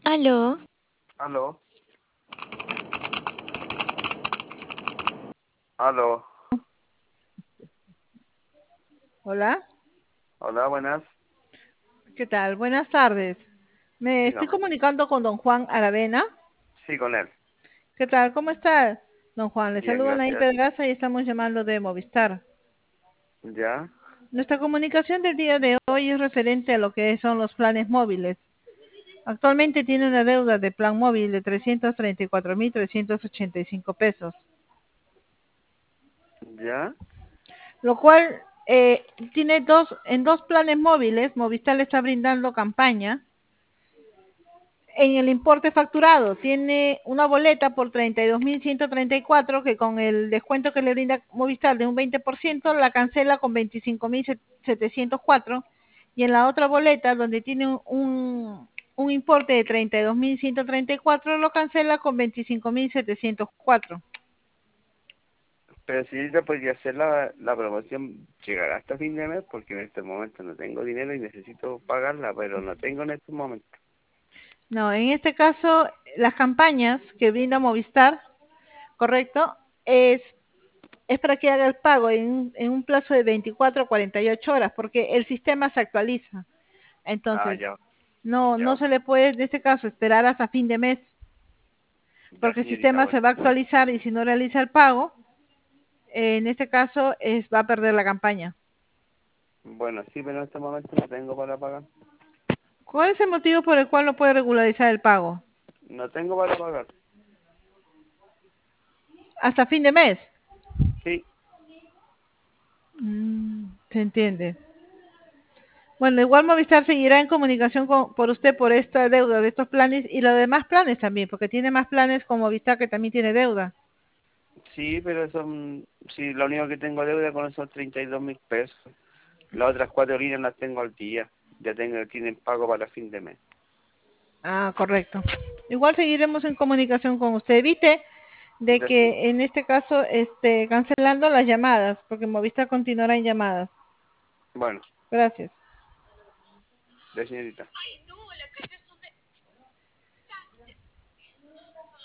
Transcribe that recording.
Aló, Aló, aló, Hola, hola, buenas, ¿qué tal? Buenas tardes. Me estoy dígame. comunicando con don Juan Aravena. Sí, con él. ¿Qué tal? ¿Cómo está, don Juan? Le Bien, saluda Nain gracias. Pedraza y estamos llamando de Movistar. ¿Ya? Nuestra comunicación del día de hoy es referente a lo que son los planes móviles. Actualmente tiene una deuda de plan móvil de 334.385 pesos, ¿Ya? lo cual tiene en dos planes móviles. Movistar le está brindando campaña en el importe facturado. Tiene una boleta por 32.134 que con el descuento que le brinda Movistar de un 20% la cancela con 25.704, y en la otra boleta donde tiene un importe de 32.134 lo cancela con 25.704. Pero si ahorita podría hacer la promoción, llegar hasta fin de mes, porque en este momento no tengo dinero y necesito pagarla, pero no tengo en estos momentos. No, en este caso las campañas que brinda Movistar, correcto, es para que haga el pago en un plazo de 24 a 48 horas, porque el sistema se actualiza. Ah, Entonces, ya, no ya, se le puede en este caso esperar hasta fin de mes, ya, porque el señorita, sistema bueno. se va a actualizar y si no realiza el pago, en este caso va a perder la campaña. Bueno, sí, pero en este momento no tengo para pagar. ¿Cuál es el motivo por el cual no puede regularizar el pago? No tengo para pagar. Hasta fin de mes. Sí, Se entiende. Bueno, igual Movistar seguirá en comunicación por usted por esta deuda de estos planes y los demás planes también, porque tiene más planes con Movistar que también tiene deuda. sí, pero son, sí, lo único que tengo deuda con esos 32.000 pesos. Las otras 4 líneas las tengo al día. Ya tienen pago para fin de mes. Ah, correcto. Igual seguiremos en comunicación con usted. Evite de Ya, sí. que en este caso esté cancelando las llamadas, porque Movistar continuará en llamadas. Bueno, Gracias. ya, señorita.